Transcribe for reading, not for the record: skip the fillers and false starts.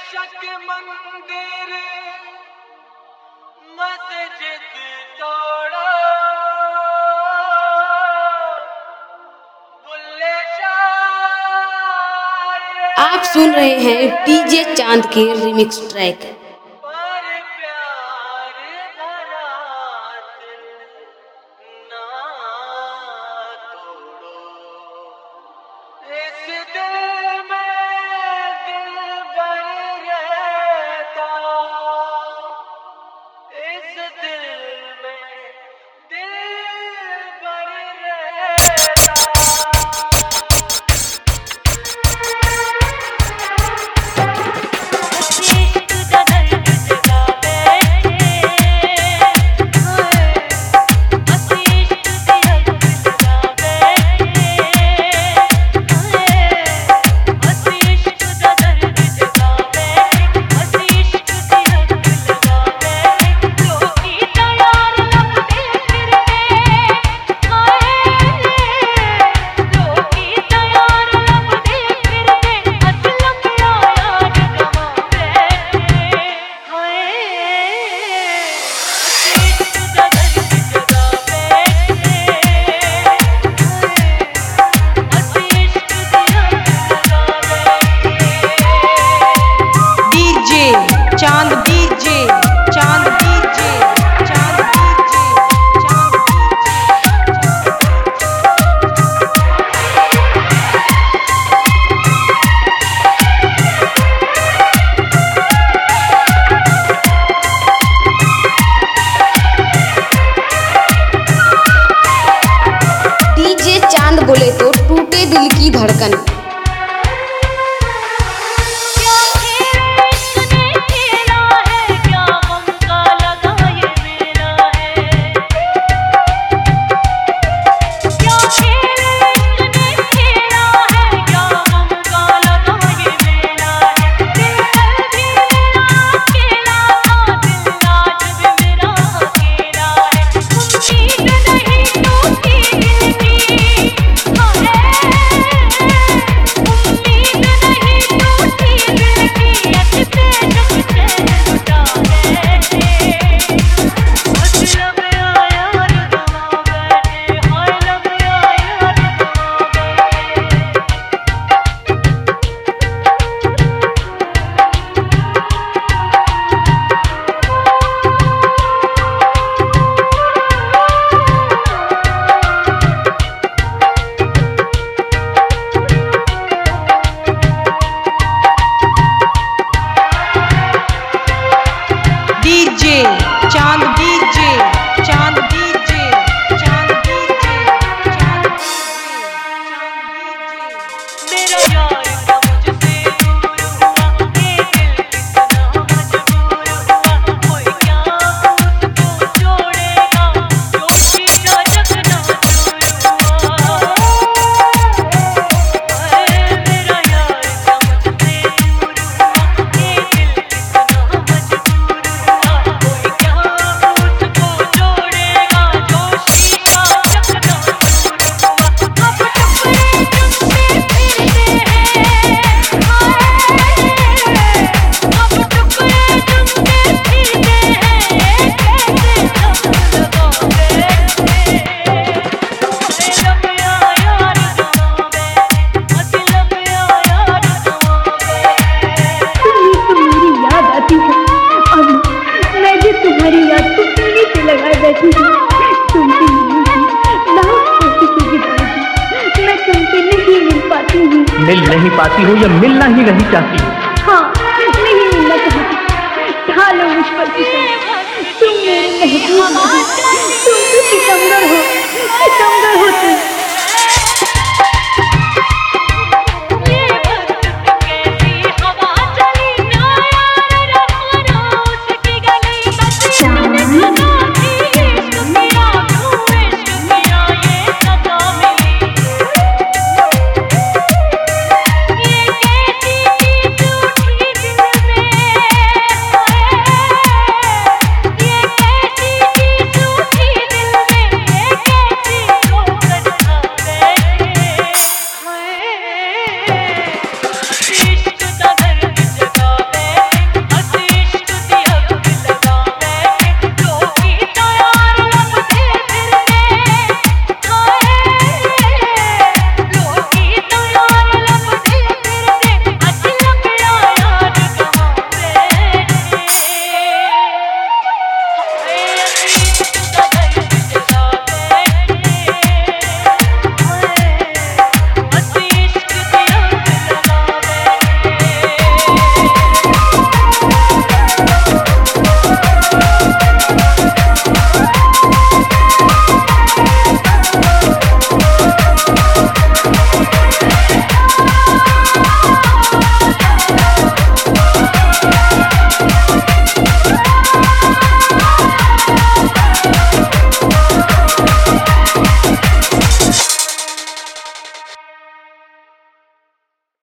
बेशक मंदिर मस्जिद तोड़ो, बुल्ले शाह। आप सुन रहे हैं डीजे चांद के रिमिक्स ट्रैक। पर प्यार भरा दिल ना तोड़ो, इस दिल में दिलबर रहता, इस दिल में दिलबर रहता। चांद डीजे चांद डीजे चांद डीजे चांद डीजे चांद बोले तो टूटे दिल की धड़कन। चांद डीजे चांद डीजे चांद डीजे चांद मेरा यार का मुझसे दूर हुआ, ये दिल कितना मजबूर हुआ। कोई क्या उसको जोड़ेगा, जो शीशा जगना दूर हुआ। मेरा यार का मुझसे दूर हुआ, ये दिल कितना मजबूर हुआ। कोई क्या उसको जोड़ेगा, जो शीशा जगना दूर हुआ। अब टुकड़े चुनते फिरते हैं, अब टुकड़े चुनते फिरते हैं, कैसे दम लगा बैठे। मतलब यार दुआ में, मतलब यार दुआ में। तुम्हें तो मेरी याद आती है। अब मैं भी तुम्हारी याद को सीने से लगाए बैठी हूँ। तुमसे मिलने की लाख कोशिशें की बावजूद मैं तुमसे नहीं मिल पाती हूँ। मिल नहीं पाती हूँ या मिलना ही नहीं चाहती? हाँ, नहीं मिलना चाहती। ढालो मुझ पर सितम, तुम मेरे महबूब हो, तुम तो सितमगर हो तुम।